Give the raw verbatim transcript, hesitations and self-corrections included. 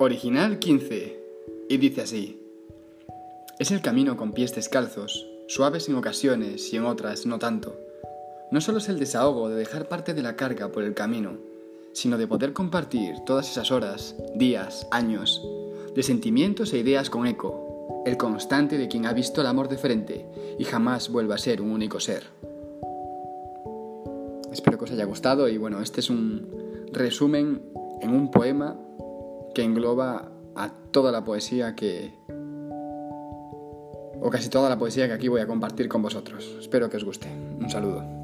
Original quince, y dice así: es el camino con pies descalzos, suaves en ocasiones y en otras no tanto. No solo es el desahogo de dejar parte de la carga por el camino, sino de poder compartir todas esas horas, días, años, de sentimientos e ideas con eco, el constante de quien ha visto el amor de frente y jamás vuelve a ser un único ser. Espero que os haya gustado y bueno, este es un resumen en un poema que engloba a toda la poesía que... o casi toda la poesía que aquí voy a compartir con vosotros. Espero que os guste. Un saludo.